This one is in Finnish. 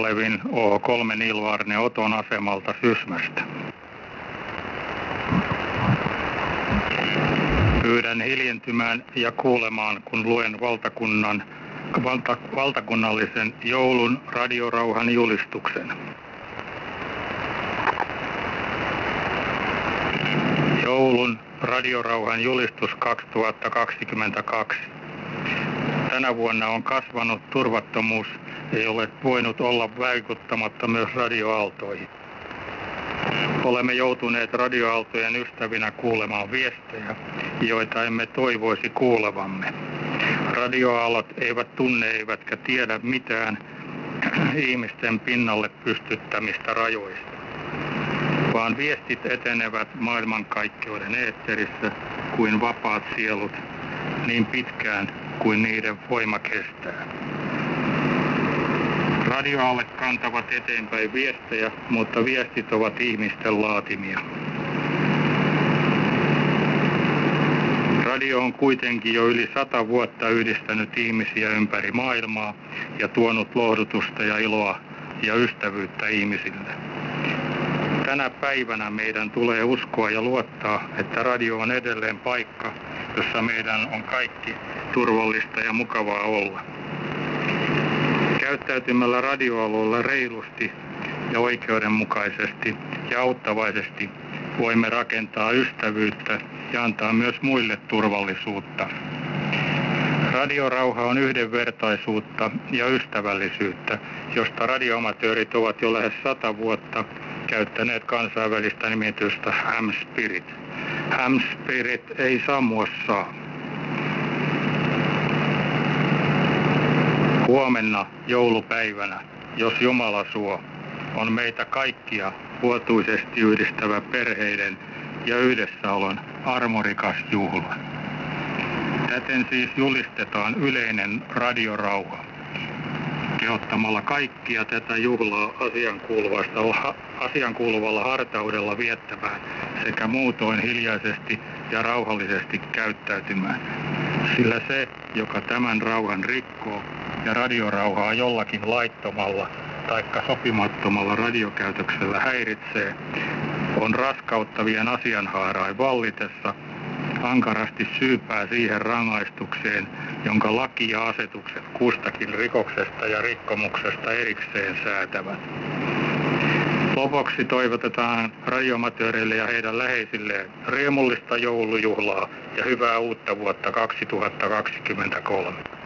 Kalevin O3 Nilvaarne Oton asemalta Sysmästä. Pyydän hiljentymään ja kuulemaan, kun luen valtakunnallisen joulun radiorauhan julistuksen. Joulun radiorauhan julistus 2022. Tänä vuonna on kasvanut turvattomuus, ei ole voinut olla vaikuttamatta myös radioaaltoihin. Olemme joutuneet radioaaltojen ystävinä kuulemaan viestejä, joita emme toivoisi kuulevamme. Radioaallot eivät tunne eivätkä tiedä mitään ihmisten pinnalle pystyttämistä rajoista, vaan viestit etenevät maailmankaikkeuden eetterissä kuin vapaat sielut niin pitkään kuin niiden voima kestää. Radioaallet kantavat eteenpäin viestejä, mutta viestit ovat ihmisten laatimia. Radio on kuitenkin jo yli 100 vuotta yhdistänyt ihmisiä ympäri maailmaa ja tuonut lohdutusta ja iloa ja ystävyyttä ihmisille. Tänä päivänä meidän tulee uskoa ja luottaa, että radio on edelleen paikka, jossa meidän on kaikki turvallista ja mukavaa olla. Käyttäytymällä radioalueella reilusti ja oikeudenmukaisesti ja auttavaisesti voimme rakentaa ystävyyttä ja antaa myös muille turvallisuutta. Radiorauha on yhdenvertaisuutta ja ystävällisyyttä, josta radioamatöörit ovat jo lähes 100 vuotta käyttäneet kansainvälistä nimitystä Ham Spirit. Ham Spirit ei sammua saa. Huomenna joulupäivänä, jos Jumala suo, on meitä kaikkia vuotuisesti yhdistävä perheiden ja yhdessäolon armorikas juhla. Täten siis julistetaan yleinen radiorauha, kehottamalla kaikkia tätä juhlaa asiankuuluvalla hartaudella viettämään sekä muutoin hiljaisesti ja rauhallisesti käyttäytymään. Sillä se, joka tämän rauhan rikkoo ja radiorauhaa jollakin laittomalla taikka sopimattomalla radiokäytöksellä häiritsee, on raskauttavien asianhaarain vallitessa ankarasti syypää siihen rangaistukseen, jonka laki ja asetukset kustakin rikoksesta ja rikkomuksesta erikseen säätävät. Lopuksi toivotetaan radioamatööreille ja heidän läheisilleen riemullista joulujuhlaa ja hyvää uutta vuotta 2023.